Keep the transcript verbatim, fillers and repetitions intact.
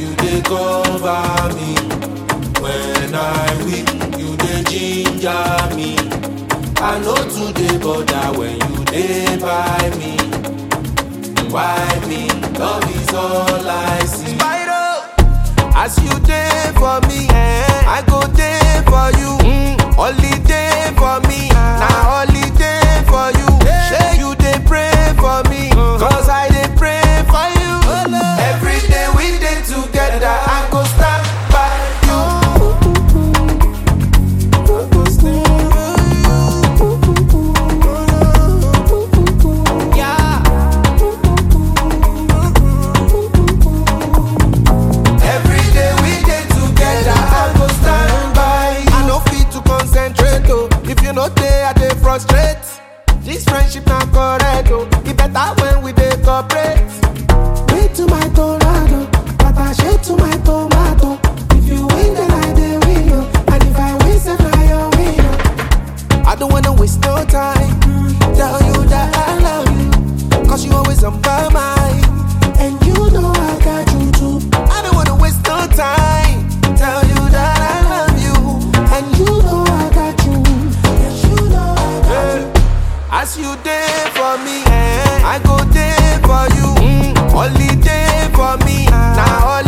you dey cover me. When I weak, you dey ginger me. I know today bother when you dey by me. Why me? Love is all I see. Spyro, as you dey for me, eh, I go dey for you. Mm. Holiday for me, now holiday for you. Shey you dey pray for me, cause I dey pray for you. Every day we dey together, I go stand by you. Yeah. Every day we dey together, I go stand by you. I no fit to concentrate, oh. If you no dey, I dey frustrate. This friendship not correct, oh. It better when we dey cooperate. Wait to my tornado, attaché to my tomato. If you win, then I dey win, oh. And if I win, then I your win, oh. I don't wanna waste no time. Tell you that I love you, cause you always on my mind. And you know I got you too. I don't wanna waste no time. Tell you that I love you. And you know I got you. Yes, you know I got you. As you there for me, eh, I go there for you. Mm. Holiday for me, now holiday.